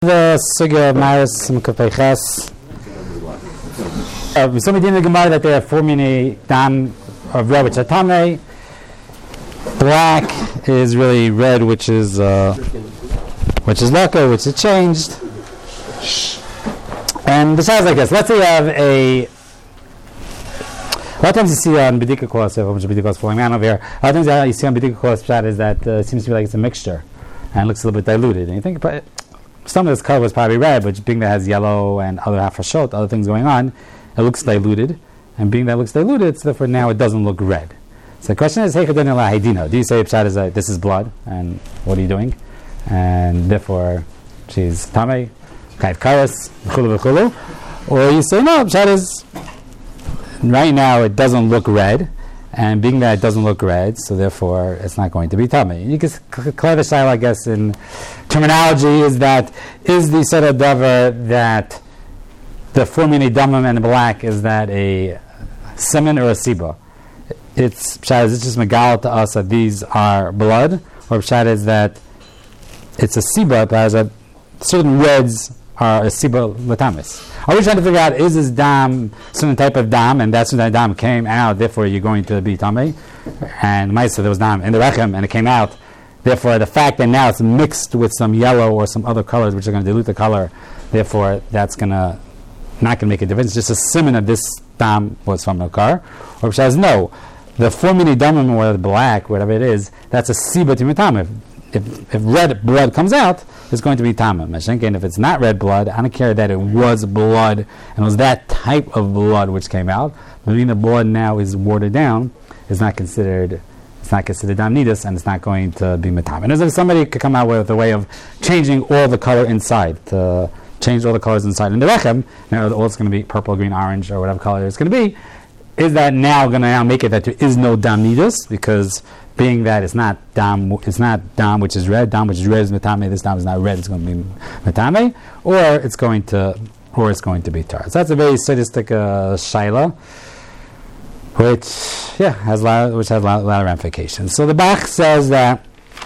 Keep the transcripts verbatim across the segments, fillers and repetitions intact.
The sugya of Maris Mekapeiches. Uh, somebody in the Gemara that there are four mini dam of red which are tamei. Black is really red, which is uh, which is laka, which is changed. And besides, I guess, let's say you have a. A lot of times you see on B'dika Kos, I have a bunch of B'dika Kos falling down over here. A lot of times you see on B'dika Kos pshat is that uh, it seems to be like it's a mixture and it looks a little bit diluted. And you think, but some of this color was probably red, but being that has yellow and other hafashot, other things going on, it looks diluted. And being that it looks diluted, so therefore now it doesn't look red. So the question is, hey, do you say pshat is that this is blood, and what are you doing? And therefore, she's tamei, kayv karas, v'chulu v'chulu. Or you say, no, pshat is, right now it doesn't look red, and being that it doesn't look red, so therefore it's not going to be tamei. You can clear the shayla, I guess, in terminology is that, is the set of davar that the four mini damim and the black, is that a semen or a siba? It's pshat is just megal to us that these are blood, or pshat is that it's a siba, that certain reds are a siba latamis. Are we trying to figure out, is this dam certain type of dam, and that's when that dam came out, therefore you're going to be tamei? And Maisa, there was dam in the rechem, and it came out. Therefore, the fact that now it's mixed with some yellow or some other colors, which are going to dilute the color, therefore that's going to not going to make a difference. Just a simon of this dam was from the car. Or which says, no, the four mini damim, or the black, whatever it is, that's a siba timitam. If, if red blood comes out, it's going to be tamim. And if it's not red blood, I don't care that it was blood, and it was that type of blood which came out. But being the blood now is watered down, is not considered, it's not considered damnidus, and it's not going to be metam. And as if somebody could come out with a way of changing all the color inside, to change all the colors inside in the rechem, now all it's going to be purple, green, orange, or whatever color it's going to be, is that now going to now make it that there is no damnidus, because being that it's not dam, it's not dam which is red, dam which is red is metame. This dam is not red; it's going to be metame, or it's going to, or it's going to be tar. So that's a very sadistic uh, shaila, which yeah has a lot, which has a lot, a lot of ramifications. So the Bach says that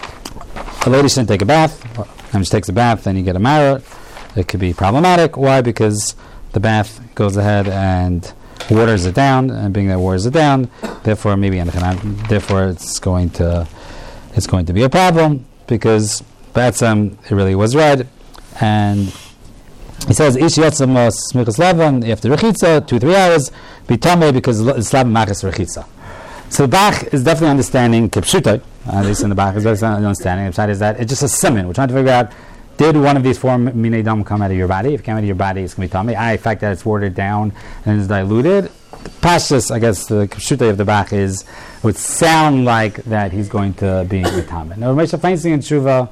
a lady shouldn't take a bath, and she takes a bath, then you get a maror. It could be problematic. Why? Because the bath goes ahead and waters it down, and being that waters it down, therefore maybe therefore it's going to it's going to be a problem, because batsam it really was red. And he says ish yotzam smichas lavan after rechitza two three hours be tamei, because it's lavan machas rechitza. So the Bach is definitely understanding kipshuta, at least in the Bach is definitely understanding. The pshat is that it's just a simon. We're trying to figure out, did one of these four minei dam come out of your body? If it came out of your body, it's going to be tamei. I, the fact that it's watered down and is diluted, pashtus, I guess the kipshuta of the Bach is, it would sound like that he's going to be tamei. Now, Ramesh Feinstein and Tshuva,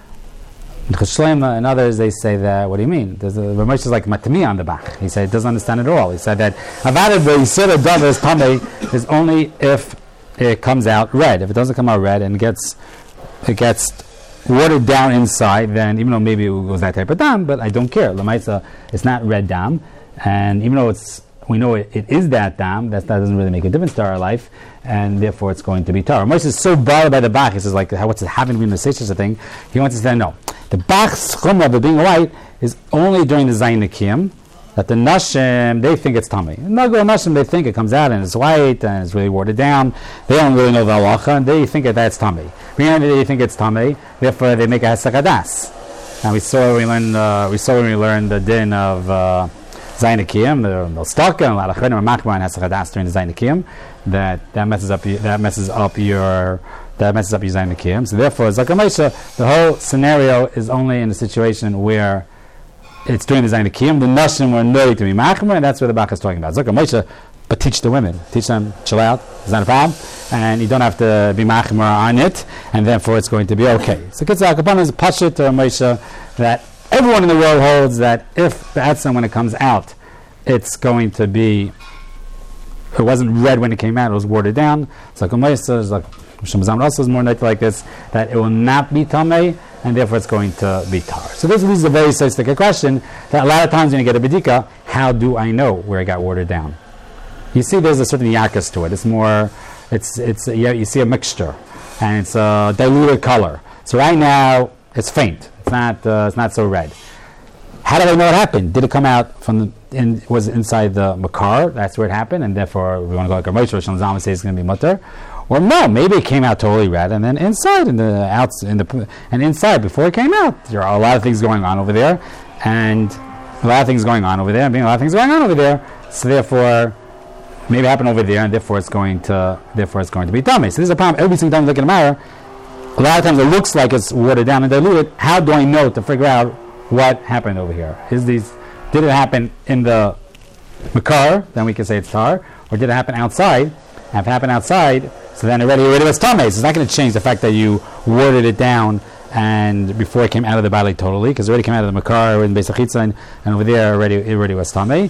Cheshlema and others, they say that, what do you mean? There's a, Ramesh is like matami on the Bach. He said, it doesn't understand it at all. He said that avadad v'yisur davar is tamei is only if it comes out red. If it doesn't come out red and it gets, it gets watered down inside, then even though maybe it was that type of dam, but I don't care. Lamaisa, it's not red dam, and even though it's we know it, it is that dam, that, that doesn't really make a difference to our life, and therefore it's going to be tar. Moshe is so bothered by the Bach, he says, like, how, what's it having to be such a thing? He wants to say, no. The Bach's chumrah of being white is only during the Zayin Nikiyim, that the Nashim, they think it's tamei. Nago Nashim, they think it comes out and it's white and it's really watered down. They don't really know the halacha, and they think that that's tamei. They think it's tamei, therefore they make a hesakadas. And we saw we learned uh, we saw when we learned the din of uh, Zayin Nikiyim, the Nostalka, and a lot of Chedim and Machma and hesakadas during the Zayin Nikiyim, that that messes up that messes up your that messes up your Zayin Nikiyim. So therefore, Zakamesha, the whole scenario is only in a situation where it's during the Zayin Nikiyim. The Nashim were known to be Machma, and that's what the Bach is talking about. Zaka Moshe, but teach the women. Teach them, chill out, it's not a problem, and you don't have to be Machma on it, and therefore it's going to be okay. So Kitzah Kapan is Pashit or Moshe, that everyone in the world holds that if the Atzam, when it comes out, it's going to be, it wasn't red when it came out, it was watered down. So Moshe is like, Shemazam also is more like this, that it will not be tamei, and therefore it's going to be tar. So this is a very sophisticated question that a lot of times when you get a bedika, how do I know where it got watered down? You see there's a certain yakas to it. It's more, it's, it's, yeah, you see a mixture, and it's a diluted color. So right now, it's faint. It's not, uh, it's not so red. how do I know what happened? Did it come out from the, in, was it inside the makar? That's where it happened, and therefore we want to go like a Moshe Rosh Hashanah say it's going to be mutter. Or no, maybe it came out totally red, and then inside, in the outs, in the and inside before it came out, there are a lot of things going on over there, and a lot of things going on over there, and being a lot of things going on over there. So therefore, maybe it happened over there, and therefore it's going to, therefore it's going to be dummy. So this is a problem. Every single time you look at a mirror, a lot of times it looks like it's watered down and diluted. How do I know to figure out what happened over here? Is these, did it happen in the makar? Then we can say it's tar, or did it happen outside? If it happened outside, so then already already was tamei. So it's not going to change the fact that you watered it down and before it came out of the bali totally, because it already came out of the makar or in Beis Hachitza, and, and over there already it already was tamei.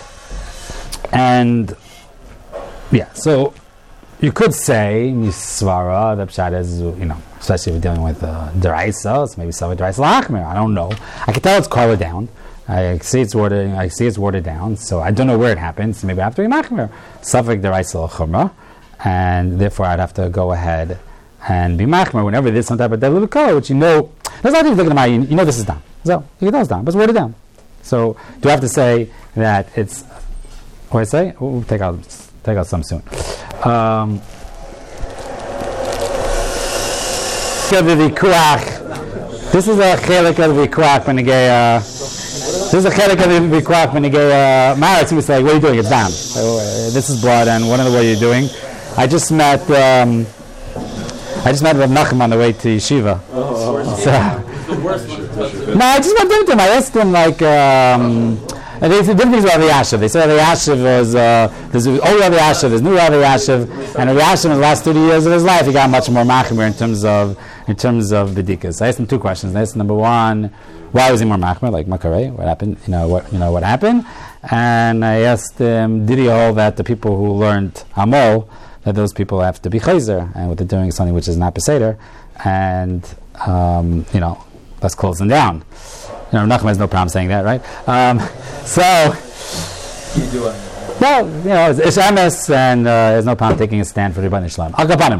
And yeah, so you could say misvara. The pshat is, you know, especially if we're dealing with uh, deraisa, it's maybe some deraisa lachmer. I don't know. I can tell it's covered down. I see it's watered. I see it's watered down. So I don't know where it happened. So maybe I have to be machmer. Safek deraisa lachmer, and therefore I'd have to go ahead and be machmer whenever there's some type of little color, which you know. There's nothing looking at my. You know this is done. So you know it's done, but it's watered down. So do I have to say that it's? What I say? We'll take out take out some soon. Um, This is a chelik of the vikuach benegay. This is a chelik of the vikuach benegay. Maritz was like, "What are you doing? It's down. So, uh, this is blood, and what are what you doing?" I just met. Um, I just met Rav Nachum on the way to yeshiva. Oh, so, no, I just went into him. I asked him like. Um, And they said different things about Rav Yashiv. They said Rav Yashiv was, uh, there's old Rav Yashiv, there's new Rav Yashiv, and Rav Yashiv in the last thirty years of his life, he got much more machmer in terms of, in terms of bedikas. I asked him two questions. I asked him, number one, why was he more machmer, like Makareh, what happened, you know, what, you know, what happened? And I asked him, did he hold that the people who learned Hamol, that those people have to be chayzer, and what they're doing is something which is not beseder, and, um, you know, that's closing down. You know, Nachman has no problem saying that, right? Um, so, you do it. Well, you know, it's, it's M S, and uh, there's no problem taking a stand for Rebbeinu Shalom. I'll go upon him.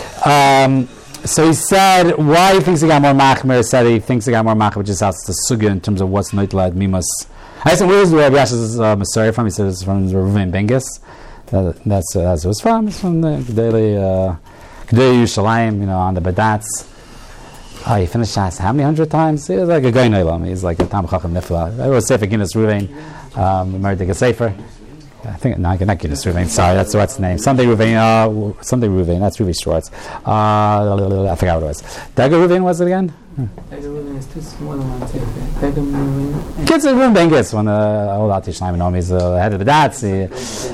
Um, so he said, why he thinks he got more machmer, he said he thinks he got more machmer, which is out the sugya in terms of what's noitlad mimus. I asked him, where is the Rabbi Yash's uh, Masari from? He said it's from Reuven Bengus. That, that's, uh, that's who it's from. It's from the Gedei uh, Yerushalayim, you know, on the Badatz. Oh, he finished Shas how many hundred times? He was like a Goy Noilam. He's like a Tam Chacham Nifla. I was Sefer Guinness Ruvain, um, married to a Sefer. I think, no, not Guinness Ruvain, sorry, that's what's the name. Something Ruvain, uh, something Ruvain, that's Ruvi Schwartz. Uh, I forgot what it was. Dagger Ruvain was it again? Dagger Ruvain is too small than one Sefer. Dagger Ruvain. Kids are Ruvain Bengus, when the old Ati Shnaim Noam is the head of the Dats. He,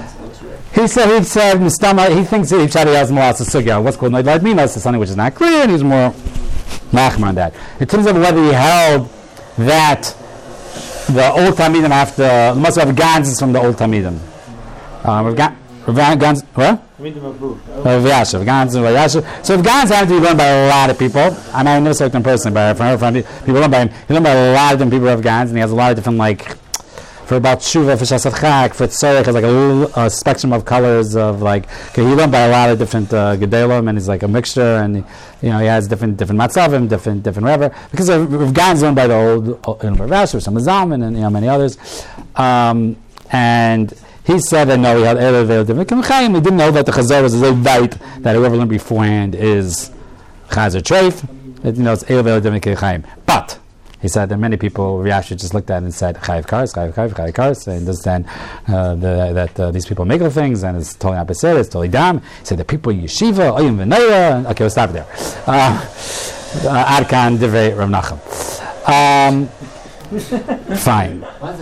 he said, he said, Mustama, he thinks he tried to ask more as a sugya. What's called Noidlat Minos is something which is not clear, and he's more machmer on that. In terms of whether he held that the old Talmidim have to, must have Gans from the old Talmidim. Um, Gans, what? Rav Yashiv, Gans and Rav Yashiv. So if Gans have to be run by a lot of people, I mean, I never spoke to him personally, but I've heard from people run by him. He's run by a lot of different people who have Gans, and he has a lot of different, like, for about Shuva, for Shasat Chak, for Tzorech, has like a little uh, spectrum of colors of like, okay, he learned by a lot of different uh, Gedalim, and he's like a mixture, and he, you know, he has different different Matzavim, different different whatever. Because of, of Gan's learned by the old, old you know, Rav or some Zalman, and you know, many others. Um, and he said that no, he had Erev different Chaim. He didn't know that the Chazar was a bite that whoever learned beforehand is Chazer Treif. You know, it's Erev different Chaim. But he said that many people, Riyash just looked at it and said, Chayiv Kars, Chayiv Chayiv, Chayiv Kars, and understand uh, the, that uh, these people make the things, and it's totally opposite, it's totally dam. He said, the people in Yeshiva, Oyim V'Neira, okay, we'll stop there. Adkan Divrei Rav Nachum. Fine.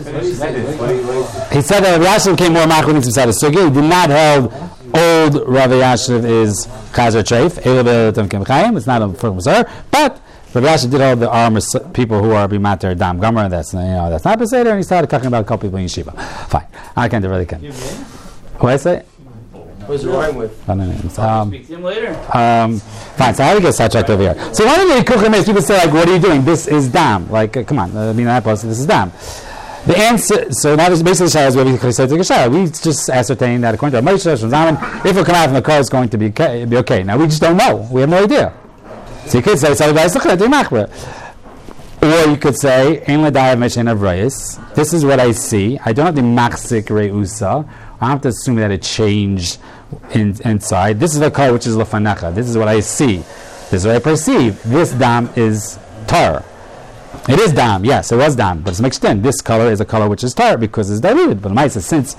He said that Rav Yashiv came more machur inside the sugi. He did not hold old Rav Yashiv is Chazer Treif, Eile B'Tem Kem Chaim, it's not a firm Mazar, but Rav Yashiv did all the armor people who are bimater dam gomer. That's you know that's not beseder, and he started talking about a couple people in yeshiva. Fine, I can't really can. What I say? What's it rhyme with? Um, Speak to him later. Um, fine, so how do you get sidetracked over here? So one of the kuchim is people say like, "What are you doing? This is dam." Like, uh, come on, I mean that post. This is dam. The answer. So now this basically shows where we can say to Geshara. We just ascertain that according to Moshe from Zaman, if it come out from the car, it's going to be okay, be okay. Now we just don't know. We have no idea. So you could say, so the Or you could say, Ein l'dayav meshen avrayis. This is what I see. I don't have the machzik reusa. I don't have to assume that it changed in, inside. This is the color which is lefanecha. This is what I see. This is what I perceive. This dam is tar. It is dam, yes, it was dam, but it's mixed in. This color is a color which is tar because it's diluted. But Maisa, since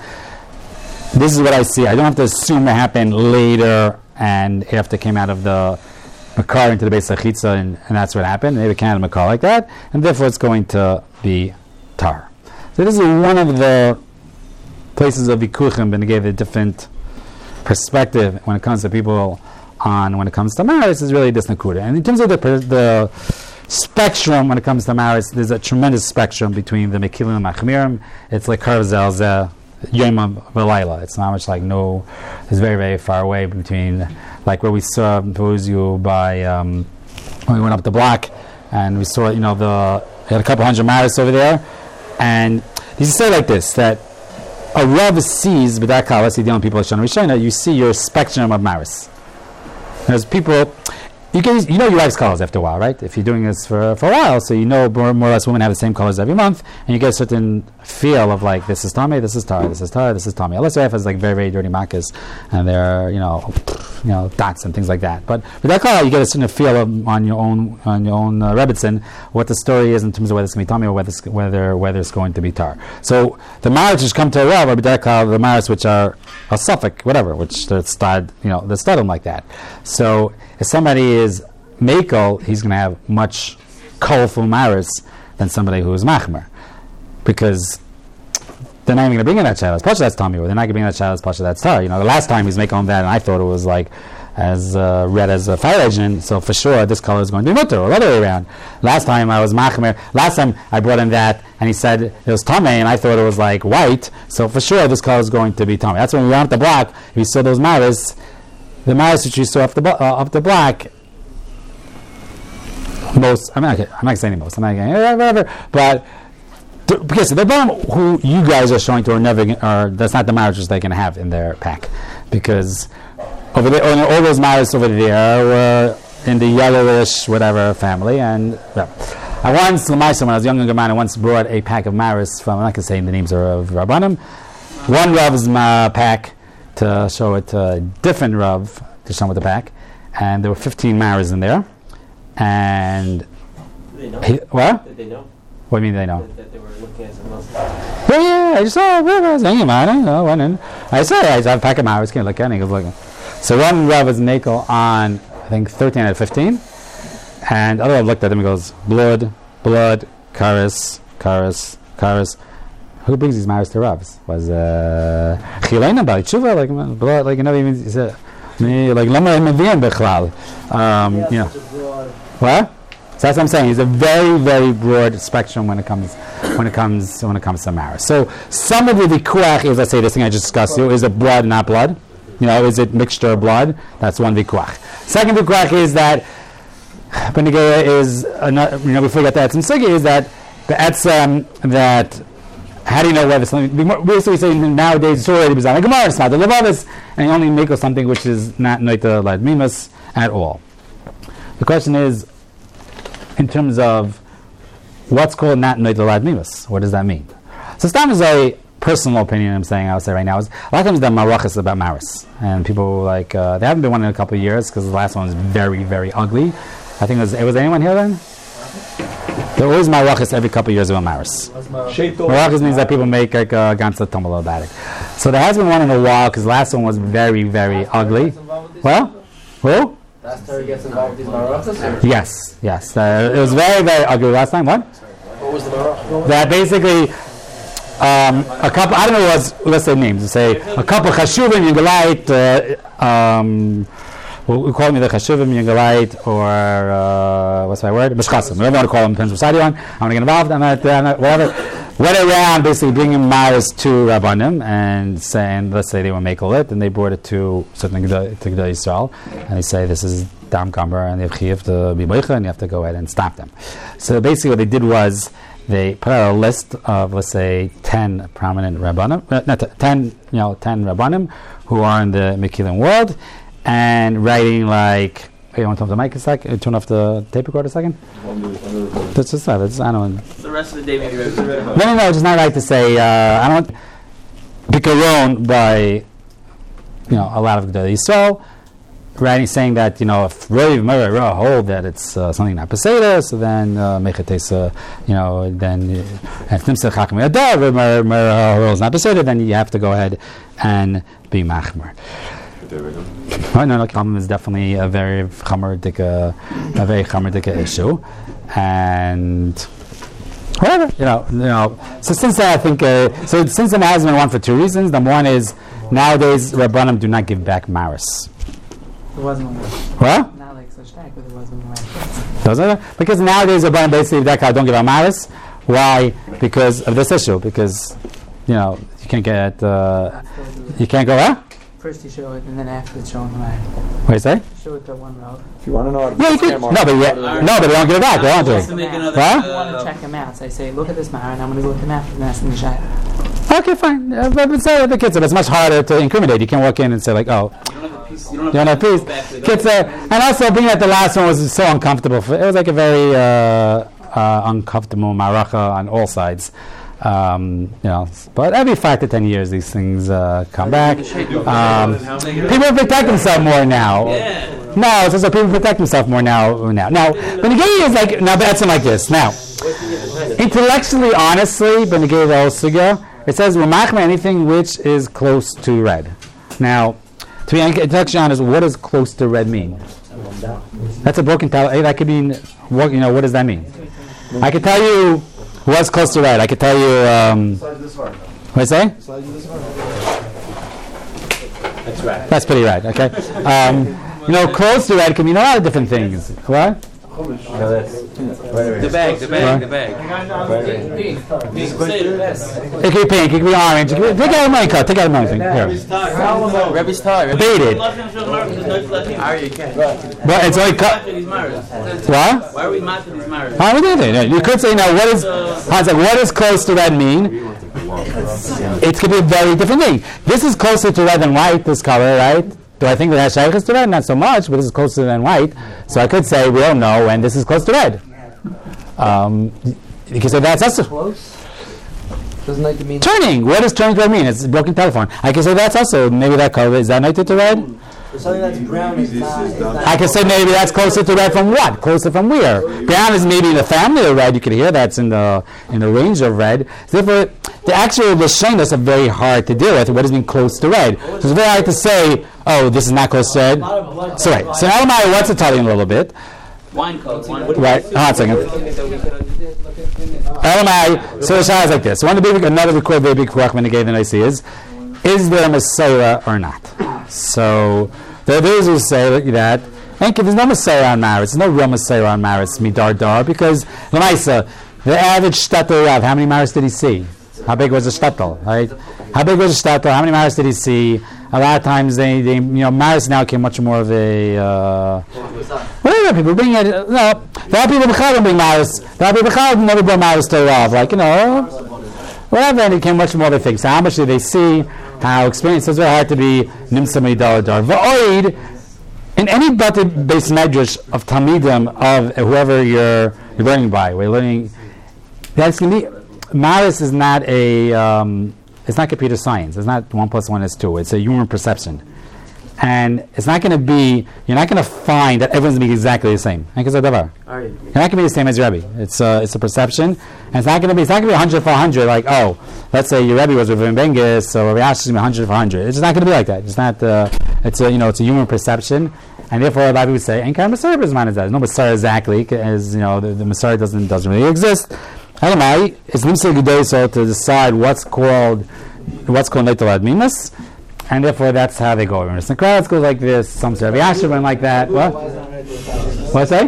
this is what I see, I don't have to assume it happened later and after it came out of the makar into the base of chitza, and, and that's what happened. Maybe it came out of makar like that, and therefore it's going to be tar. So this is one of the places of vikuchim, and gave a different perspective when it comes to people on when it comes to maris is really this nakuda. And in terms of the the spectrum when it comes to maris, there's a tremendous spectrum between the mekilim and machmirim. It's like karzel zeh yom v'layla. It's not much like no. It's very very far away between like where we saw Bozu by um, when we went up the block and we saw you know the we had a couple hundred maris over there, and you say like this that a Rav sees b'dak kala, let's see dealing with people at Shana Rishona, you see your spectrum of maris. There's people, you can you know your wife's colors after a while, right? If you're doing this for for a while, so you know more, more or less women have the same colors every month, and you get a certain feel of like this is Tommy, this is Tar, this is Tar, this is Tommy. Unless your wife has like very very dirty markers, and they're you know you know dots and things like that. But with that color, you get a certain feel of, on your own on your own uh, Rebbitzin what the story is in terms of whether it's going to be Tommy or whether it's, whether whether it's going to be Tar. So the marriages which come to a Rav are b'derech kol the marriages which are a suffix, whatever, which they're stud, you know, they're studded like that. So if somebody is Mekel, he's going to have much colorful maris than somebody who is Machmer, because they're not even going to bring in that child as Pasha that's Tommy, or they're not going to bring in that child as Pasha that's Tar. You know, the last time he's making on that, and I thought it was like as uh, red as a fire agent, so for sure this color is going to be mutter, or the other way around. Last time I was Machmer, last time I brought in that, and he said it was Tommy, and I thought it was like white, so for sure this color is going to be Tommy. That's when we went up the block, we saw those maris, the maris which we saw off the, uh, off the block, most, I'm not, I'm not saying most, I'm not saying whatever, but to, because the bottom who you guys are showing to are never, or that's not the marriages they're going to have in their pack, because over there, all those marriages over there were in the yellowish whatever family, and well, I once, when I was a young young man, I once brought a pack of maris from, I'm not going to say the names of Rabbanim, one Rav's ma pack to show it to a different Rav to show him with the pack, and there were fifteen maris in there. And Did they know? he, what? Did they know? What do you mean they know? That, that they were looking at something else. Yeah, yeah, I just saw whatever I was thinking about it. You know, went in. I said I have a pack of maris, can't look at it. He was looking. So one Rav was Nakel on I think thirteen out of fifteen, and other Rav looked at him and goes, blood, blood, karis, karis, karis. Who brings these maris to Ravs? Was uh Chilena by Tshuva, like blood, like you know, even he said me like lama mevian bechlal. Um, you know. What? So that's what I'm saying. It's a very, very broad spectrum when it comes, when it comes, when it comes to maris. So some of the vikuach is, let's say, this thing I just discussed. You is it blood, not blood? You know, is it mixture of blood? That's one vikuach. Second vikuach is that benigaya is another, you know, before we get that some sigi is that the etzem that. How do you know whether something? Basically, say nowadays it's already bizarre. Like Gemara, it's not the levavis, and you only make something which is not noita lad mimas at all. The question is, in terms of what's called not noita lad mimas, what does that mean? So, Stam is a personal opinion. I'm saying I would say right now is a lot of times the marachas about maris, and people like uh, they haven't been one in a couple of years because the last one was very, very ugly. I think it was. Was anyone here then? There are always marachas every couple of years about maris. Marachas means that people make like a ganza tumble about it. So there has been one in a while because the last one was very, very ugly. Well, who? Last time he gets involved with these marachas? Yes, yes. Uh, it was very, very ugly last time. What? What was the marach? That basically um, a couple. I don't know what's let's say names. Say a couple chashuvim yingalite. Uh, um, we call me the chashuvim yingalite or uh, what's my word? Mishchasim. Whatever you want to call them, depends what side you're on. I'm going to get involved. I'm not, I'm not whatever. Went around basically bringing maris to Rabbanim and saying, let's say they were makel it, and they brought it to certain to Gedei Yisrael, and they say this is dam kamber, and they have chiyuv to be boicha, and you have to go ahead and stop them. So basically, what they did was they put out a list of let's say ten prominent Rabbanim, uh, not t- ten, you know, ten Rabbanim who are in the Mekilim world, and writing like Hey, you want to turn off the mic a second? Turn off the tape recorder a second? That's just that. That's, I don't know. The rest of the day, maybe. No, no, no. It's just not right to say. Uh, I don't bikaron by, you know, a lot of Gedolei Yisrael. Right, he's saying that, you know, if Rav Merah hold that it's uh, something not Peseda, so then uh, Mechatesa, you know, then if Nimsa Chacham Yadar, Rav Merah holds not Peseda, then you have to go ahead and be Machmer. Oh, no, no, Kalman is definitely a very Chamardik, uh, a very Chamardik issue, and whatever, you know, you know. So since I think, uh, so since the has been one for two reasons. Number one is nowadays Rabbanim do not give back Maris. It wasn't one. What? Not like such that, but it wasn't one. Doesn't it? Because nowadays the Rabbanim basically that don't give out maris. Why? Because of this issue. Because you know you can't get uh, you can't go out. First you show it, and then after it's showing the mark. What do you say? Show it to one row. If you want to know how to Yeah, you can. No, but yeah, no, but they don't give it back. They don't do Just to it. make another. What? I want to check them out, so I say, look at this mark, and I'm going to look at them after and ask them the shot. Okay, fine. Uh, but but say the kids, it's much harder to incriminate. You can't walk in and say like, oh, You don't have a piece. You you don't have peace. Kids, uh, and also being that the last one was so uncomfortable. For, it was like a very uh, uh, uncomfortable maracha on all sides. Um, you know, but every five to ten years, these things uh, come back. Um, people protect themselves more now. Yeah. No, it's also people protect themselves more now. Now, now, Benegay is like now. That's like this. Now, intellectually, honestly, Benegay the whole sugya, it says "Ramachma" anything which is close to red. Now, to be intellectually honest, what does close to red mean? That's a broken tell. That could mean what? You know, what does that mean? I could tell you. What's close to red? I could tell you. Um, what I say? That's right. That's pretty red. Okay. Um, you know, close to red can mean a lot of different things. What? The bag, the bag, the bag. It could be pink. It could be orange. It could be, take out a money cut. Take out a money thing. Here. Rebbe's tie. Baited. But it's only cut. What? Why are we mad for these marriages? Why would they do? You could say now. What is? Hans, like, what does close to red mean? It could be a very different thing. This is closer to red than white. This color, right? Do I think that has shaykhs to red? Not so much, but this is closer than white. So I could say we don't know when this is close to red. Um, you can say that's also close. Doesn't like to mean turning. What does turning to red mean? It's a broken telephone. I can say that's also maybe that color is that connected to red. something that's brown is not. Is not I can say maybe that's closer to red from what? Closer from where? Brown is maybe in the family of red. You can hear that's in the in the range of red. So therefore, the actual Lashonos are very hard to deal with. What does mean close to red? So it's very hard to say, oh, this is not close to red. So right. So now I what's Italian a little bit. Wine code. Right. Hold on a second. L M I, so the shah is like this. One of the big, another record very big Kwachman gave the nice is, is there a Messiah or not? So there are those who say that, and there's no Messiah on Maris, there's no real Messiah on Maris, Midar Dar, because Lamaisa, the average shtetl Rav, how many Maris did he see? How big was the shtetl, right? How big was the shtetl? How many Maris did he see? A lot of times, they, they you know, Maris now came much more of a. Uh, whatever people bring it. No, there are people who bring Maris. There are people who never bring Maris to Rav. Like you know, whatever. And it came much more. They think. So how much did they see? How experienced? It's very hard to be nimsa meidar dar va'oid. In any bate based medrash of talmidim of whoever you're, you're learning by, we're learning. That's going to be Maris is not a. Um, It's not computer science. It's not one plus one is two. It's a human perception, and it's not going to be. You're not going to find that everyone's going to be exactly the same. You're not going to be the same as your Rebbe. It's a it's a perception, and it's not going to be. It's not going to be hundred for hundred. Like oh, let's say your Rebbe was with Bengis, so Rabbi Ash is going to be hundred for hundred. It's just not going to be like that. It's not. Uh, it's a you know it's a human perception, and therefore a lot of people would say, "And kind of Messiah is man is that." No Messiah exactly, as you know the, the Messiah doesn't doesn't really exist. Elamai, it's nimsa gedei so to decide what's called what's called leitel admimus, and therefore that's how they go. Some crowds go like this. Some say Rabbi Asher went like that. What? What say?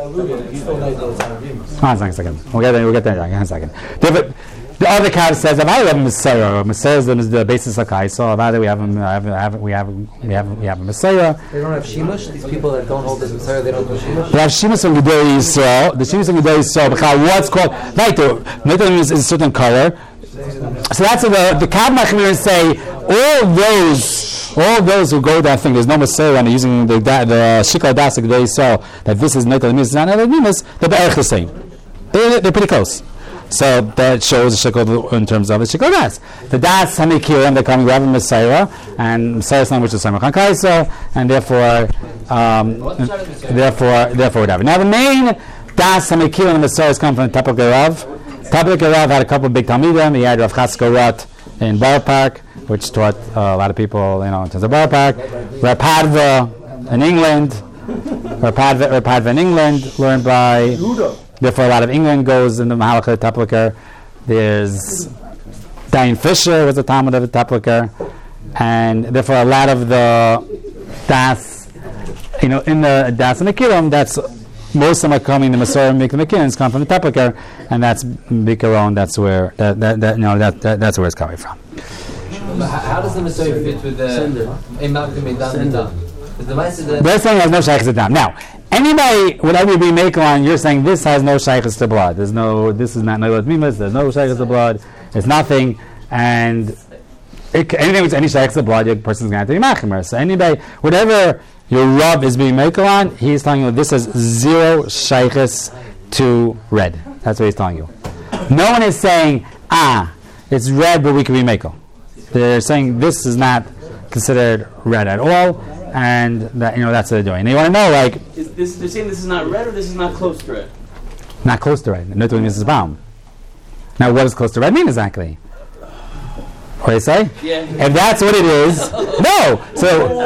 Hold on a second. We'll get there. We'll get there. Hang on a second. The, the other crowd says about we have a Messiah. Messiah is the basis of Kai. So about it we have a, we have we have we have a Messiah. They don't have shimush. These people that don't hold this Messiah, they don't do shimush. They have shimush and gedei Yisrael. The shimush and gedei Yisrael. What's called right? The is a certain color. So that's what the the Kav Machmir say. All those all those who go that thing, there's no Masera and they're using the da, the Shikar Dasik they sell that this is Neitel Mimas, not Neitel Mimas, they're Be'erich the same. They're, they're pretty close. So that shows the Shikar in terms of the Shikar Das. The Das Hamikirim, they're coming, we have a Masera, and Masera is which is Samachan Kaisa, and therefore, um, therefore, therefore, whatever. Now the main Das Hamikirim and Masera come from the Tapuk Rav. Tapuk Rav had a couple of big Talmidim. He had Rav Chaska Rot in Borough Park, which taught uh, a lot of people, you know, in terms of Borough Park. Rav Padva in England, Rav Padva, Rav Padva in England, learned by. Therefore, a lot of England goes in the Mahalakha Tapliker. There's Diane Fisher was a Talmud of the Tapliker, and therefore a lot of the Das, you know, in the Das and the Kiram, that's most of them are coming. The Masorah and the McKinnons come from the Tapliker, and that's Bikaron. That's where that, that, that you know that, that that's where it's coming from. But how, how does the Masorah fit with the Imam Sender? The They're saying has no shaykhs to dam. Now, anybody, whatever you be making on, you're saying this has no shaykhs to blood. There's no, this is not Neilat Mimas. There's no shaykhs to blood. It's nothing, and it, anything with any shaykhs to blood, your person's going to have to be machimer. So anybody, whatever your rub is being making on, he's telling you this has zero shaykhs to red. That's what he's telling you. No one is saying ah, it's red, but we can be makel. They're saying this is not considered red at all. And that, you know, that's what they're doing. And they want to know, like, is this, they're saying this is not red or this is not close to red? Not close to red. No, to Missus Baum. Now, what does close to red mean exactly? What do you say? Yeah. If that's what it is, no. So,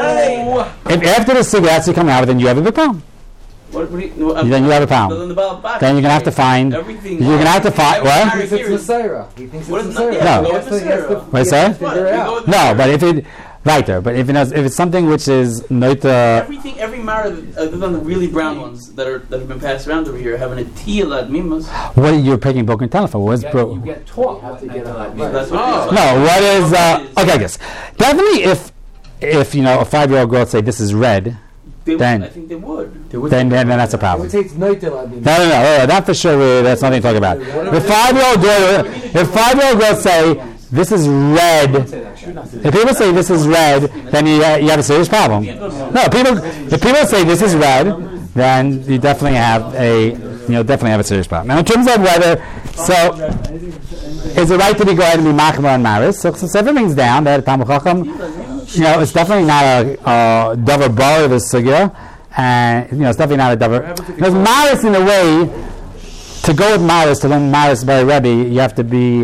if after the cigarettes you come out, then you have a big problem. What, what do you, what, then you have a problem. Then, the then you're gonna have to find. Everything. You're gonna have to find what? He thinks it's Masera. He thinks it's Masera. No. He has to, he has to, what do you say? No, but if it. Right there, but if it has, if it's something which is not uh, everything, every mara other than the really brown ones that are that have been passed around over here having a tiyalad mimas. What are you picking broken telephone? What's bro? You get taught how to get a That's what oh. No, what is uh, okay? I guess definitely if if you know a five year old girl say this is red, they then would, I think they would. They would then, then then that's a I problem. would say it's Noitel. I mean. No, no, no, no, not for sure. Really, that's nothing to talk about. The five year old girl, if five year old girls say this is red. If people say this is red, then you, uh, you have a serious problem. No, people. If people say this is red, then you definitely have a you know definitely have a serious problem. Now, in terms of whether, so is it right to be go ahead and be machmer on maris? So, so everything's down. That Talmud Chacham, you know, it's definitely not a uh, davar bar of the sugya, and you know, it's definitely not a davar. Because maris, in a way, to go with maris to learn maris by a rebbe, you have to be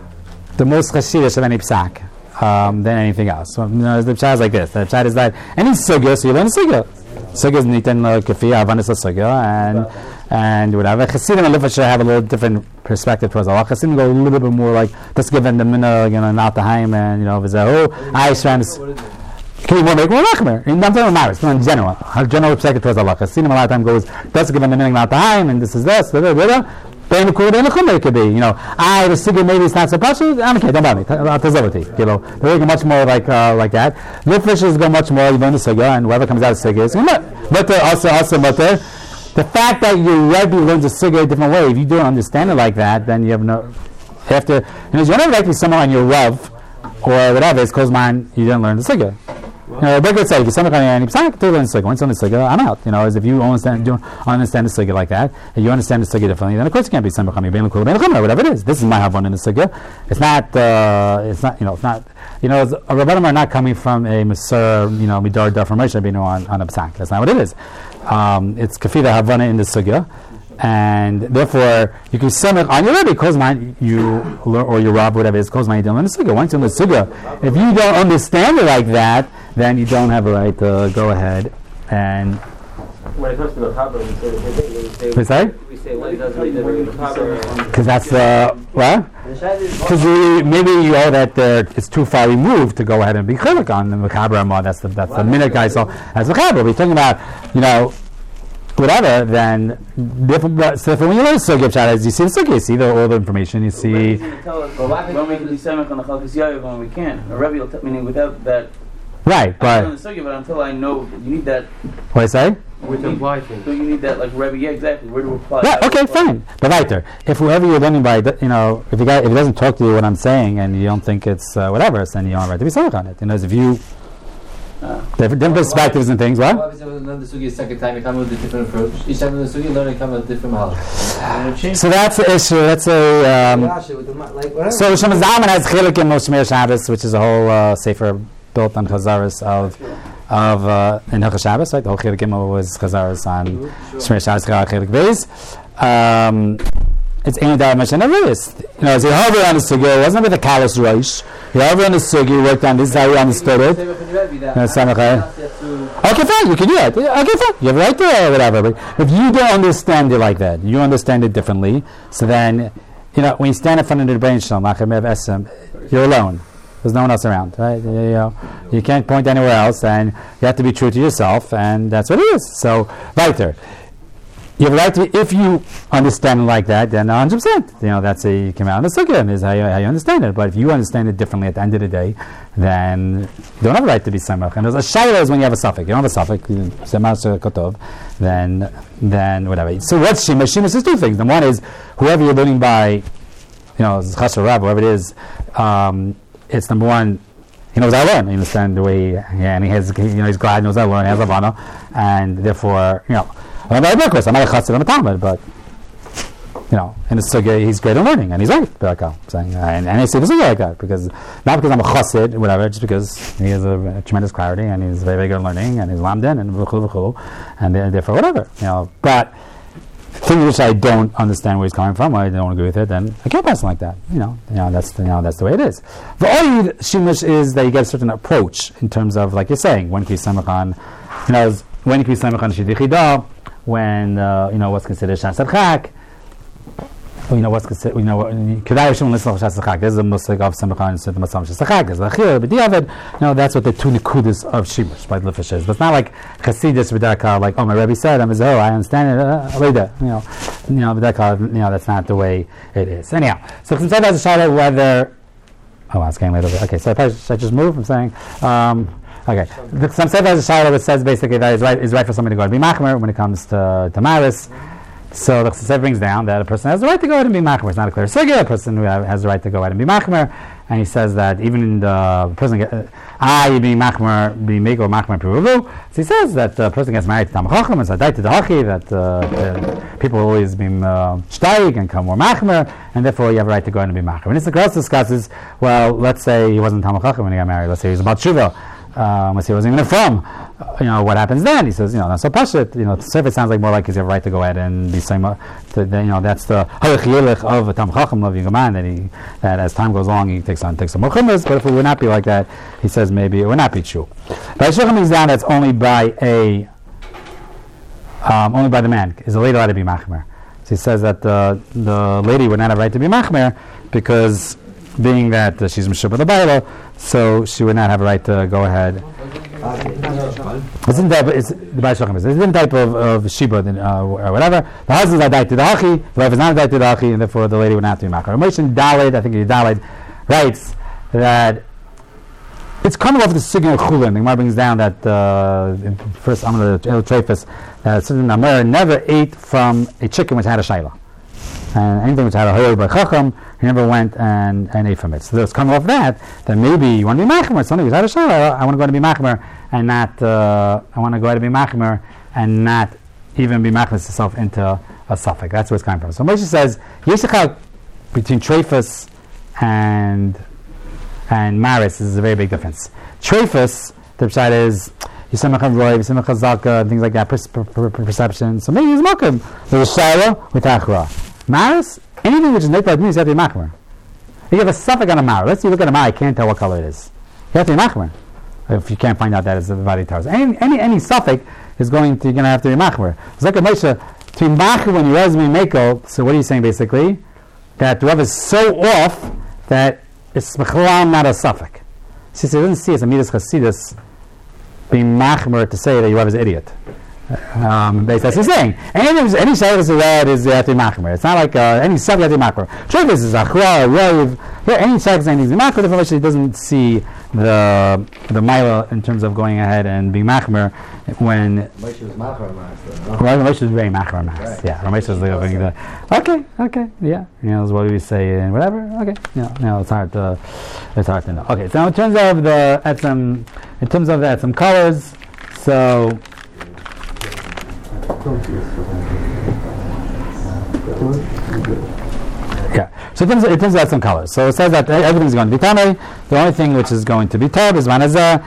the most chashidish of any psak um, than anything else. So, you know, the pshat is like this. The pshat is that any sugya, so you learn sugya. Sugya is niten kafiya, avanis sugya, and and whatever. Chassidim and Lifasher have a little different perspective towards Allah. Chassidim go a little bit more like just given the minna, you know, not the haim, and you know, vizahu. I trying to. Can be more make more machmer. I'm talking about matters, in general. Our general perspective towards Allah. Chassidim a lot of time goes just given the minna, not the haim, and this is this, blah blah blah. It could be, you know, I the sigil maybe it's not so partial. I'm okay, don't bother me. I'll tell you, you know, they're going much more like uh, like that. The fishes go much more. You learn the sigil, and whatever comes out of sigil is but also also but the fact that your rebbe learns the sigil a different way. If you don't understand it like that, then you have no after. You know, you never like to be someone on your rev or whatever. It's close mind. You didn't learn the sigil. You know, they could say if you're someone on any psak, to learn the sigil. Once you learn the sigil, I'm out. You know, as if you understand, don't understand the sigil like that, and you understand the sigil differently, then of course you can't be some bein l'kul bein l'chumra, whatever it is. This is my havon in the sigil. It's not. Uh, it's not. You know. It's not. You know, Rabbanim are not coming from a Masur, you know, midar daf from Moshe Rabbeinu on on a psak. That's not what it is. Um, it's kafida havana in the sigil. And therefore, you can sum it on your Rebbe, cause mine, you or your Rob, whatever it is, cause mine, you don't learn the sugya. Once you learn the sugya, if you don't understand it like that, then you don't have a right to go ahead and. When it comes to the Chaber, we say, we say, say? we say one doesn't need the Chaber. Because that's uh, what? Because maybe you know that uh, it's too far removed to go ahead and be chilik on the Chaber Amah. That's the that's the minute guy. So as the Chaber, we're talking about, you know. Whatever, then different. So when you learn sugya pshat, you see the sugya, you see the, all the information, you see. When we can be samech on the chalkas yayiv, when we can. A rebbe will tell meaning without that. Right, but. I learn the sugya, but until I know, you need that. What I say? With the apply thing. So you need that, like rebbe. Yeah, exactly. Where to apply? Yeah. Okay. Fine. But right there, if whoever you're learning by, you know, if you got, if it doesn't talk to you what I'm saying, and you don't think it's uh, whatever, then you don't have right to be samech on it. You know, if you. Uh, different, different perspectives and things. What? Obviously, with another sugi, second time you come with a different approach. Each time with the sugi, learning come with a different mahal. So that's the issue. That's a. Um, so Rishon Zalman has Chilik in Moshmir Shabbos, which is a whole uh, sefer built on Chazaris of of uh, in Hilchos Shabbos. Right, the whole Chilik Gimel was Chazaris on Shmir Shabbos Chilik Beis. Um, It's Ein Da'at Moshe Navius. You know, as Yehovah on the Sugi, it wasn't with a callous Rosh. Yehovah on the Sugi worked on this, is how he understood it. No, okay, fine, you can do it. Okay, fine, you have a right to it or whatever. But if you don't understand it like that, you understand it differently, so then, you know, when you stand in front of the brain shul, you're alone. There's no one else around, right? You know, you can't point anywhere else, and you have to be true to yourself, and that's what it is. So, right there. You have a right to, if you understand it like that, then one hundred percent. You know, that's a, you come out on the sukkah, is how you, how you understand it. But if you understand it differently at the end of the day, then you don't have a right to be samach. And there's a shayla is when you have a suffix. You don't have a suffix, samach kotov, then, then whatever. So what's shimush? Shimush is two things. The one is, whoever you're learning by, you know, chasher rab, whoever it is, um, it's number one, he knows I learn. You understand the way, yeah, and he has, you know, he's glad, he knows I learn, he has Havana, and therefore, you know, I'm not a Berkos, I'm not a Chassid, I'm a Talmud, but, you know, in the Sugya, he's great at learning, and he's right, I'm saying, and, and I see the Sugya like that, because, not because I'm a Chassid, whatever, just because he has a, a tremendous clarity, and he's very, very good at learning, and he's lamden, and v'chulu v'chulu, and therefore whatever, you know, but, things which I don't understand where he's coming from, or I don't agree with it, then I can't pass him like that, you know, you know, that's, you know, that's the way it is. The only Shimush is that you get a certain approach, in terms of, like you're saying, when Ki Samachan, you know, when Ki Samachan Shidichidah, when uh, you know what's considered Shas Chak, you know what's considered, you know, Kedai Yishum L'Slach Shas Chak. This is a musik of Samachan Sid Masam Shas Chak. There's Lachir, B'diavad. You know, that's what the two Nikudas of Shimush by the Lefish is. But it's not like Chassidus B'dakar, like oh my Rebbe said, I'm oh I understand it. Uh, later, you know, you know B'dakar, you know that's not the way it is. Anyhow, so since that's a shadow whether. Oh, I was getting later. Okay, so if I, should I just move? I'm saying. Um, Okay, the, some Sefer has a shayla that says basically that it's right, it's right for somebody to go ahead and be machmer when it comes to, to maris. So the Sefer brings down that a person has the right to go ahead and be machmer. It's not a clear sugya. A person who has the right to go ahead and be machmer, and he says that even in the person get, uh, ah you being machmer, being make or machmer piruvu. So he says that the person gets married to Tam Chacham and sadai to the hachi that uh, people always be uh, shtaig and come more machmer, and therefore you have a right to go ahead and be machmer. And this the cross discusses. Well, let's say he wasn't Tam Chacham when he got married. Let's say he was about tshuva. Um, let's say he wasn't even from, uh, you know, what happens then? He says, you know, that's so pashut. You know, so it sounds like more like he's have a right to go ahead and be same. Uh, to, you know, that's the halach yilich of a tam chacham loving a man that he that as time goes along he takes on takes some more chumas. But if it would not be like that, he says maybe it would not be true. But Shulchan brings down that's only by a um, only by the man. Is the lady allowed to be machmer? So he says that the the lady would not have a right to be machmer because being that uh, she's mishubah the Baila, so she would not have a right to go ahead. It's in type. It's the Baal Shulchan. It's in type of of shibud uh, or whatever. The husband is adai to the achi. The wife is not adai to the achi, and therefore the lady would not have to be machmer. Moshe Daled, I think he Daled, writes that it's coming off the Sigin of Chulin. The Gemara brings down that uh, first Amar Trefus that Sidon Amar never ate from a chicken which had a shayla. And anything which had a hoyer by chacham, he never went and, and ate from it. So it's coming off that, that maybe you want to be machmer, something which had a shayla, I want to go ahead and be machmer, and not, uh, I want to go ahead and be machmer, and not even be machmer itself into a suffix. That's where it's coming from. So Moshe says, Yeshachak between trephus and and maris is a very big difference. Trephus, the pshat is, Yisamach Roy, Yisamach Zalka, and things like that, per, per, per, per perception. So maybe he's makim. There's a shayla with achra. Maris, anything which is naked means you have to be machmer. You have a suffix on a mar. Let's see, look at a mar, I can't tell what color it is. You have to be machmer. If you can't find out that it's a body tars. Any, any any suffix is going to, you're going to have to be machmer. It's like a Moshe, to be machmer when you resume meko, so what are you saying basically? That the Rav is so off that it's mechlam, not a suffix. She says, doesn't see it's a midas chasidus being machmer to say that your Rav is an idiot. Um, that's what he's saying. Any any shaylas of that is uh, machmer. It's not like uh, any subject is machmer. Trevis is achra, rov. Yeah, any shaylas is machmer. The Moshe doesn't see the the mila in terms of going ahead and being machmer when Moshe was machmer mas. Right, Moshe was very machmer mas. Yeah, Moshe was like the okay, okay, yeah. You know, that's what we say and whatever. Okay, yeah, you know, it's hard to it's hard to know. Okay, so in terms of the etzem. in terms of that, some colors. So. Yeah. So it turns, it turns out some colors. So it says that everything's going to be tamei. The only thing which is going to be tab is manazah.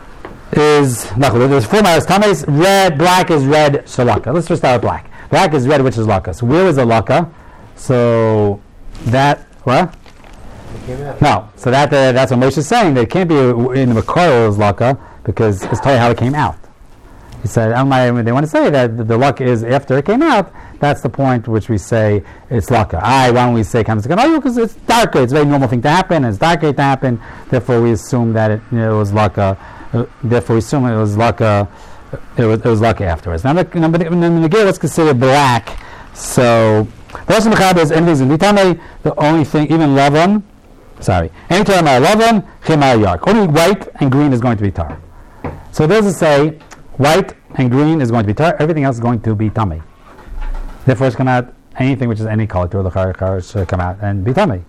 Is there's four matters. Tameis, red, black is red. Shalaka. Let's just start with black. Black is red, which is laka. So where is the laka? So that what? No. So that uh, that's what Moshe is saying. That it can't be in the Makar is laka because it's telling you how it came out. He said, they want to say that the luck is after it came out. That's the point which we say it's laka. I why don't we say comes because it's darker. It's a very normal thing to happen. It's darker to happen. Therefore, we assume that it, you know, it was laka. Uh, therefore, we assume it was laka. It was it was laka afterwards. Now, the, number again, let's consider black. So, the rest of the mechaber is anything's in vitame. The only thing, even lavan, sorry, any time I lavan, chemar yark. Only white and green is going to be tar. So, there's a say. White and green is going to be tar. Everything else is going to be tamei. Therefore, it's come out anything which is any color to the char should come out and be tamei.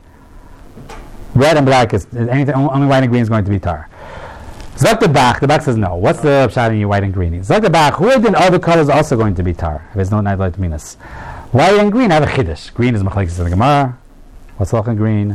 Red and black is, is anything. Only white and green is going to be tar. Zak the Bach. The Bach says no. What's the pshat in you white and green? Zak the Bach. Where did all the colors also going to be tar? If it's no night light minus. White and green have a chiddush. Green is machlekes in the Gemara. What's lach and green?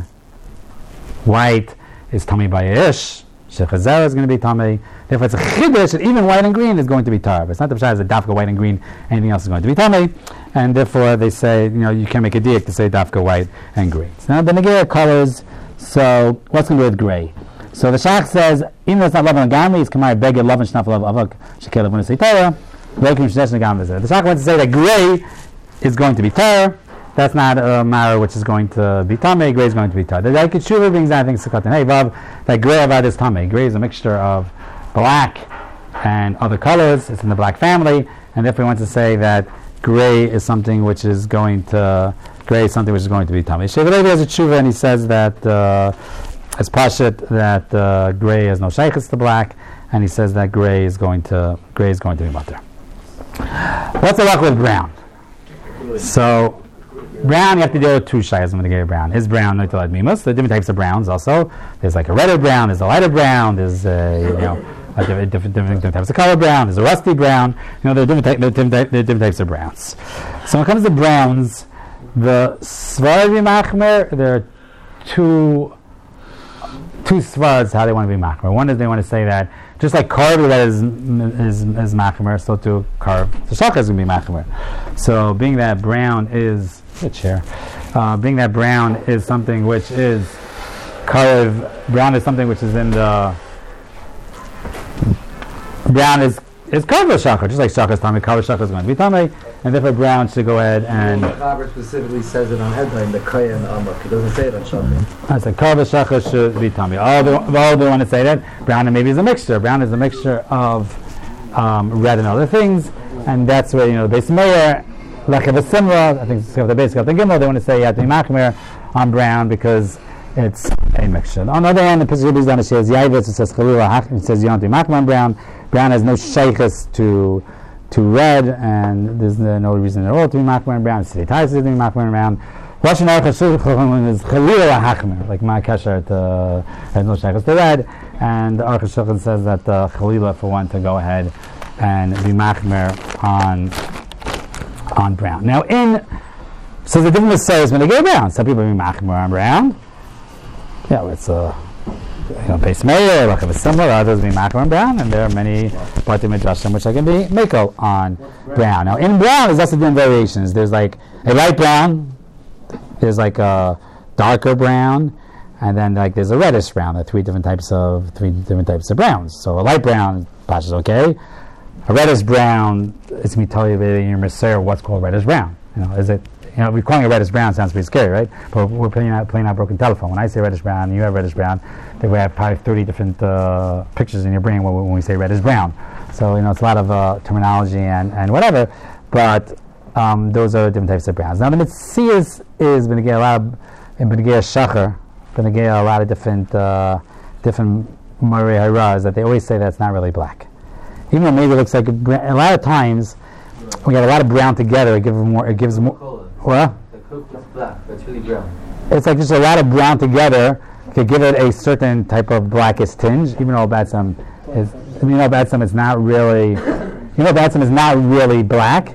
White is tamei by ish. Shechazera is going to be tamei. Therefore, it's a chiddush that even white and green is going to be tar. But it's not the pshat that dafka white and green, anything else is going to be tamei. And therefore, they say, you know, you can make a diak to say dafka white and green. So now the negera colors. So what's going to do with gray? So the Shach says, even though it's not love and gamli, it's kamar beged love and shnaf love avak shekel avun seitara. The Shach wants to say that gray is going to be tar. That's not a mara which is going to be tamei. Gray is going to be tar. The Shuvah brings down, I think, Sukkot and Vav, that gray avad is tamei. Gray is a mixture of black and other colors. It's in the black family, and therefore he wants to say that gray is something which is going to gray is something which is going to be tamei. Shevet Levi has a tshuva, and he says that uh, it's pashut that uh, gray has no shaykhs to black, and he says that gray is going to gray is going to be mutter. What's the luck with brown? So brown, you have to deal with two shaykhs. I'm going to give you brown. Is brown no talad mimus? There are different types of browns. Also, there's like a redder brown. There's a lighter brown. There's uh, you know. Uh, different, different, different, different types of color brown. There's a rusty brown. You know, there are different, ty- there are different, ty- there are different types of browns. So when it comes to browns, the Svardi Machmer, there are two two Svards how they want to be Machmer. One is they want to say that just like carved that is is, is Machmer, so to carve the shaka is going to be Machmer. So being that brown is a chair, uh, being that brown is something which is carved. Brown is something which is in the brown is is covered shachar, just like shachar is tamei. Covered shachar is going to be tamei, and therefore brown should go ahead and. The Chaber specifically says it on headline, the kaya and the amok. It doesn't say it on shachar. I said covered shachar should be tamei. All they all they want to say that brown and maybe is a mixture. Brown is a mixture of um, red and other things, and that's where you know the base mayor, like a similar. I think it's the base of the gimel. They want to say yat machmer on brown because it's a mixture. On the other hand, the Pesach is done. It says Yavitz. It says Chalila Hach. It says Yonti Machman brown. Brown has no shaykhs to to red, and there's no, no reason at all to be Machman brown. It's the ties to be Machman brown. Russian Aruch Shulchan is Chalila Hachmer, like my kasher uh, has no shaykhs to red, and the Aruch Shulchan says that uh, Chalila for one to go ahead and be Machmer on on brown. Now in so the difference says when they go brown, some people be Machmer on brown. Yeah, it's a you know, base mayor, like a similar, others be machmer and brown, and there are many party midrashim which I can be mako on brown. Now in brown, there's also different variations. There's like a light brown, there's like a darker brown, and then like there's a reddish brown. There are three different types of three different types of browns. So a light brown, Pash is okay. A reddish brown, it's me tell you in your Messiah what's called reddish brown. You know, is it? You know, we're calling it reddish brown sounds pretty scary, right? But we're playing out, playing out broken telephone. When I say reddish brown, and you have reddish brown, then we have probably thirty different uh, pictures in your brain when, when we say reddish brown. So, you know, it's a lot of uh, terminology and, and whatever, but um, those are different types of browns. Now, the Mitzvah is, is going to get a lot of, in Benegea Shachar, going to get a lot of different, uh, different Marei Haraz that they always say that's not really black. Even though maybe it looks like, a, a lot of times, we get a lot of brown together, it gives more, it gives more. Well, the cook is black, but it's really brown. It's like just a lot of brown together to give it a certain type of blackish tinge, even though that's um, is, you know, Betzim is not really, you know, Betzim is not really black.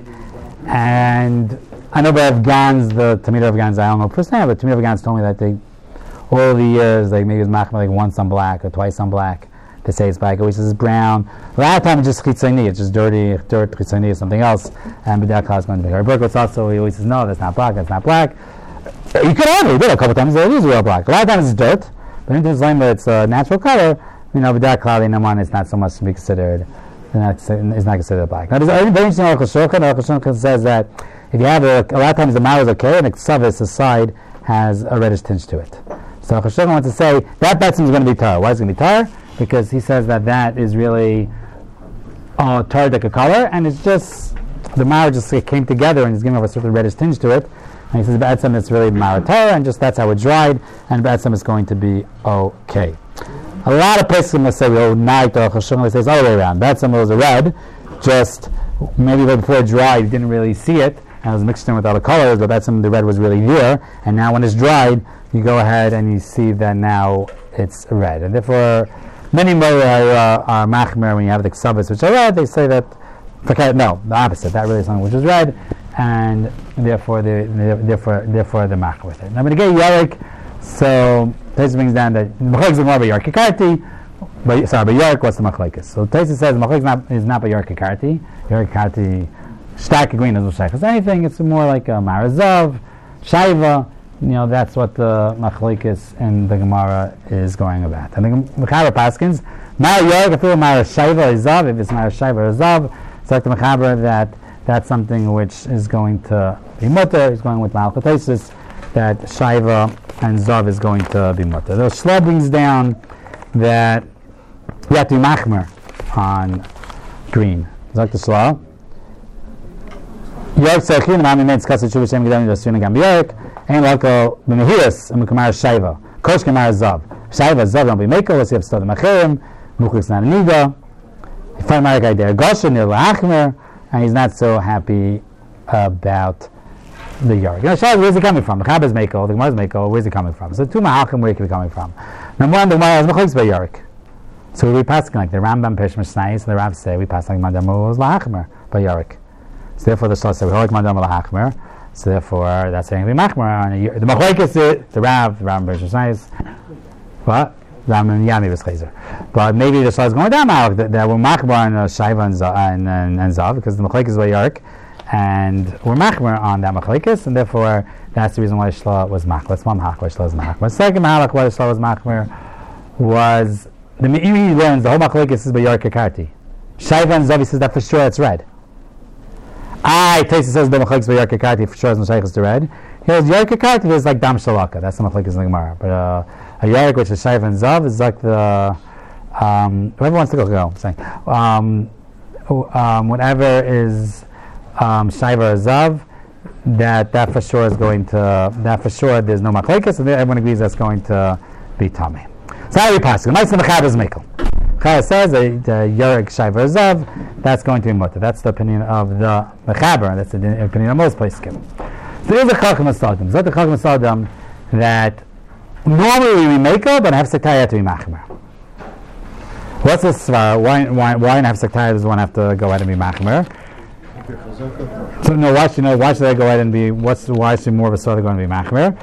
And I know Be'ev Gans, the Tamid of Gans, I don't know personally, but Tamid of Gans told me that they, all the years, like maybe it was Machmer like once on black or twice on black. They say it's black, always says brown. A lot of times it's just chitzoni, it's just dirty, dirt, chitzoni, or something else. And B'derech Klal is going to be. Our Berkowitz also, he always says, no, that's not black, that's not black. You could have it, he did a couple times, it is real black. A lot of times it's dirt, but in Islam it's a natural color. You know, B'derech Klal, in Naman, it's not so much to be considered, it's not considered black. Now there's a very interesting Aruch HaShulchan. Aruch HaShulchan says that if you have a, a lot of times the marrow is okay, and the ksavis, the side, has a reddish tinge to it. So Aruch HaShulchan wants to say that Betzim is going to be tar. Why is it going to be tar? Because he says that that is really uh, tar like a color, and it's just the marrow just it came together and it's giving off a certain reddish tinge to it. And he says Betzim it's really marrow tar, and just that's how it dried, and Betzim is going to be okay. A lot of places will say, "Oh, night or Chashon," they say it's all the way around. Betzim was a red, just maybe before it dried, you didn't really see it, and it was mixed in with other colors, but Betzim the red was really there, and now when it's dried, you go ahead and you see that now it's red, and therefore. Many more are, uh, are machmer when you have the ksavas which are red. They say that no, the opposite. That really is something which is red, and therefore they, they therefore therefore the machmer with it. Now, when you get yarik, so Taisa brings down that machlekes is more by yarki karti, but sorry, by yark what's the machlekes? So Taisa says machlekes is not is not by yarki karti. Yarki karti, shtak green is no shaychus anything. It's more like a marazav, shaiva. You know, that's what the machlekes in the Gemara is going about. I think Mechaber Paskins, Mara York, I feel Mara Shaiva is Zav, if it's Mara Shaiva or Zav, it's like the Mechaber that that's something which is going to be mutter, is going with Malchatosis, that Shaiva and Zav is going to be mutter. The Shla brings down that you have to be machmer on green. Is that the Shla? York Tzarchin, Mami Metz Kasset Shuv Shem Gedalim Yosuna Gam York, Ein Lako B'Mehiras, and Mekamar Shaiva. Kosh Kamar Zav. Shaiva Zav don't be Mekel, let's see if Stodem Acherim, Muklik's not a Nida. If I'm a guy there, Goshen, Nil Achmer, and he's not so happy about the York. You know, Shaiva, where's he coming from? The Chab is Mekel, the Gemara is Mekel, where's he coming from? So two Mahachim, where could he be coming from? Number one, the Gemara is Mechliks by York. So we pass like the Rambam Peshmer Snais, and the Rav say we pass like Madamu was Lahachmer by York. So therefore the Shlosh said we hold Madam Lahachmer. So therefore that's saying we machmer on a, the machlekes the Rav the Rambam is nice. What? Rambam Yami was chazer. But maybe the Shlosh is going down now that, that we're machmer on uh, Shaiva and Zav, and, and, and Zav because the machlekes was Yark, and we're machmer on that machlekes, and therefore that's the reason why Shlosh was machmer. That's one halach why Shlosh was machmer. Second halach why Shlosh was machmer was the Meiri learns the whole machlekes is by Yark Karti. Shaiva and Zav he says that for sure it's red. I Taisa says the machlekes by Yarki Karti for sure is Mashaychus to red. Here's Yarki Karti is like Dam Shalaka. That's the machlekes in the Gemara. But uh, a Yark which is Shaiva and Zav is like the um, whoever wants to go go. I'm saying um, um, whatever is um, Shaiva or Zav, that that for sure is going to that for sure there's no machlekes, and everyone agrees that's going to be Tommy. So how do we pass it? The Ma'aseh Mechad is Mekel. Chaya says that the Yorek Shaiva Zav, that's going to be mutter. That's the opinion of the Mechaber. That's the opinion of most places. So there's a Chacham Asadam. There's a Chacham Asadam that normally we make up, but have Sektaya have to be Machmer. What's this? Uh, why, why, why in have Sektaya does one have to go ahead and be Machmer? So no, why should, no, why should I go ahead and be? What's why should more of a Sada going to be Machmer?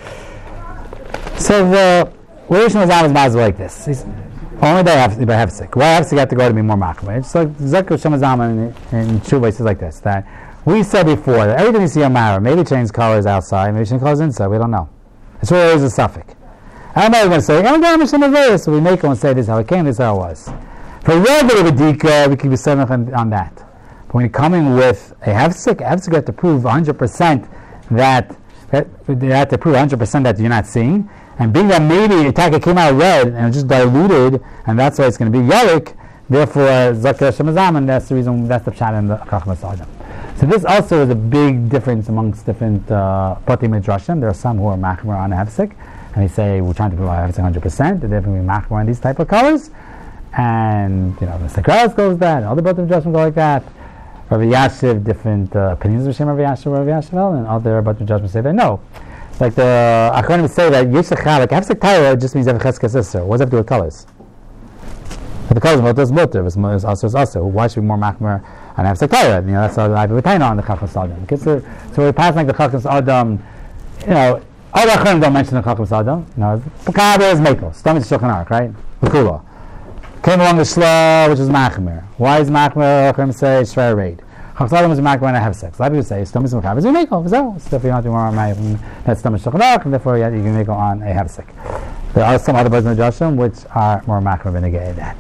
So the Rishon Azam is like this. He's, only by Hefsek. Why Hefsek have to go to be more machmer? It's like Zekur Shemazam in Shuvah says like this, that we said before that everything you see on Mara, maybe change colors outside, maybe change colors inside, we don't know. It's really always a suffix. I'm not going to say, I'm going to Hashem, so we make them and say this is how it came, this is how it was. For regular Vedika, we can be seven on, on that. But when you come in with a Hefsek, Hefsek have to prove one hundred percent that, that, you have to prove one hundred percent that you're not seeing. And being that maybe the taka came out red and it just diluted, and that's why it's going to be Yarik, therefore Zakir Shemazam, and that's the reason, that's the pshat in the Chacham Asadam. So this also is a big difference amongst different uh, Pati Midrashim. There are some who are machmer on Hefsek, and they say we're trying to prove Hefsek one hundred percent, they're definitely machmer on these type of colors. And you know, the Sakras goes that, and other Pati Midrashim go like that. Rabbi Yashiv, different uh, opinions of Shem Rabbi Yashiv, Rabbi Yashiv, and other Pati Midrashim say that no. Like the Achronim say that Yeshachar, like Hefsek Taira just means Evcheskas Isser. What does that have to do with colors? But the colors mutter is mutter, it's also is also. Why should we be more machmer on hefsek Torah? You know, that's how I would retain on the Chachmas Adam. So, so we're passing like the Chachmas Adam. You know, all the Achronim don't mention the Chachmas Adam. You know, Pekabeh is Mekel. Stomach is Shulchan Aruch, right? L'kula. Came along the Shlo, which is machmer. Why is machmer? Achronim say Shver Raid. Chachmas Adam is machmer and a hefsek. A lot of people say stomach is Pekabeh is Mekel. So, therefore you don't have to more on that stomach Shulchan Aruch, and therefore you can make on a hefsek. There are some other words in the Joshua which are more machmer than negate that.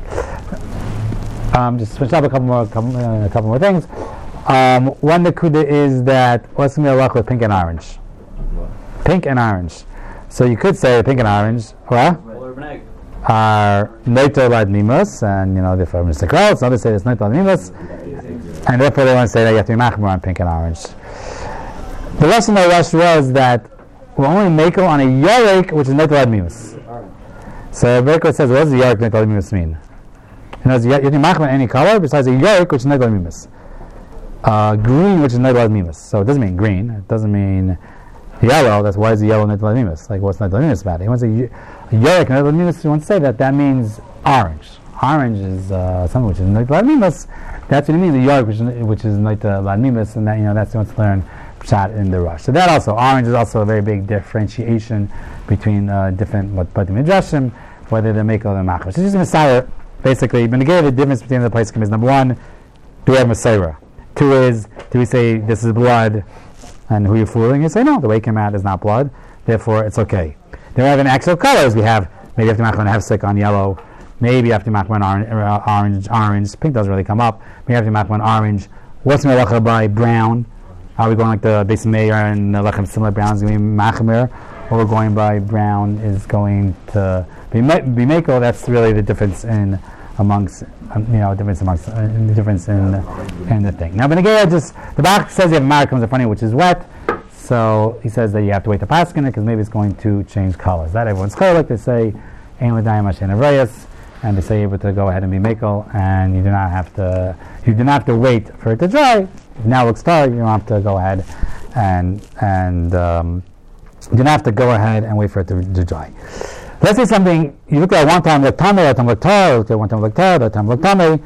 Um, just switch up a couple more, couple, uh, a couple more things. Um, one nakuda is that what's going to be a luck with pink and orange? What? Pink and orange. So you could say pink and orange, well, are noito ladmimus, and you know therefore Mister Krauss. Others say it's noito ladmimus, and therefore they want to say that you have to be machmer on pink and orange. The lesson of the Rosh was that we'll only make it on a yarek, which is noito ladmimus. So Berkowitz says, what does the yarek noito ladmimus mean? You know, you have to machmer any color besides a yarek, which is noito ladmimus. Uh, green, which is noito ladmimus. So it doesn't mean green. It doesn't mean yellow. That's why is the yellow noito ladmimus? Like what's noito ladmimus about it? He wants a yarek noito ladmimus. He wants to say that that means orange. Orange is uh, something which is noito ladmimus. That's what it means. The yarek, which is which is noito ladmimus, and that you know that's what he wants to learn pshat in the rush. So that also orange is also a very big differentiation between uh, different what but the midrashim, whether they make or the machmer. So just Messiah. Basically, when again, the difference between the place is number one, do we have Messiah? Two is, do we say this is blood and who you're fooling? You say no, the way it came out is not blood, therefore it's okay. Then we have in actual colors, we have maybe you have to machmer on hefsek on yellow, maybe you have to machmer on orange, uh, orange, orange, pink doesn't really come up, maybe you have to machmer on orange. What's melacha by brown? Are we going like the Beis Meir and the lechem similar brown is going to be machmer? Or we're going by brown is going to be be meko. That's really the difference in amongst um, you know difference amongst uh, the difference in in the thing. Now, Benegaya just the Bach says you have mar comes in front of you, which is wet. So he says that you have to wait to paskin it because maybe it's going to change colors. That everyone's cholik. They say ein l'dayim hashen avrayas, and they say you're able to go ahead and be meko, and you do not have to you do not have to wait for it to dry. If now it looks dark, you don't have to go ahead and and um, you don't have to go ahead and wait for it to, to dry. Let's say something, you look at one time look tamei, one time look tar, look at one time look tar, one time look tamei.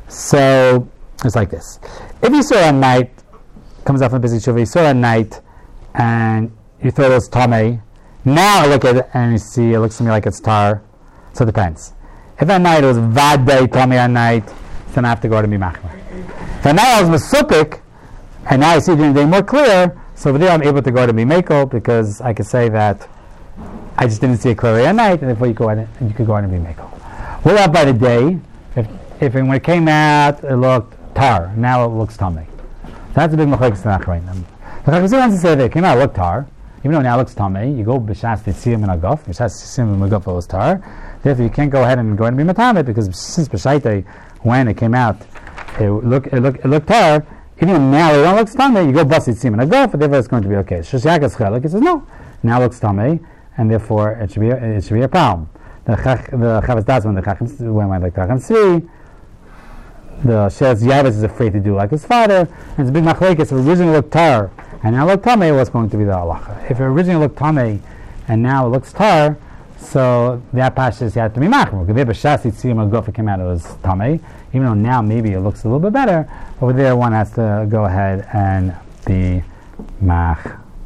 So it's like this. If you saw at night, comes out from the busy shuvah, you saw at night and you thought it was tamei, now I look at it and you see it looks to me like it's tar. So it depends. If at night it was vadei tamei at night, then I have to go to be machmer. If at night I was mesupik, and now I see during the day more clear, so over there I'm able to go to be meko because I could say that I just didn't see it clearly at night, and therefore you go ahead and you could go ahead and be meko. What about by the day? If if when it came out it looked tar, now it looks tamei. That's a big machlokes nachreinim. The Chacham wants to say that it came out it looked tar, even though now it looks tamei. You go b'shas tziyim and agaf. B'shas tziyim and agaf was tar. Therefore you can't go ahead and go ahead and be matamei because since b'shaitei when it came out it looked it looked it looked tar. Even now it don't look tamei, you go bust it and go, but therefore it's going to be okay. Shoshiakas chelik, he says no, now it looks tamei, and therefore it should be a, it should be a problem. The chach, the Chavas Das when the Chacham when like the Chacham Tzvi, the Shez Yavis is afraid to do like his father, and it's a big machlekes. If it originally looked tar and now it looked tamei, what's going to be the halacha? If it originally looked tamei and now it looks tar, so that pashas you have to be machmer. Because b'shas tziyim aguf came out it was tamei. Even though now maybe it looks a little bit better, over there one has to go ahead and be mach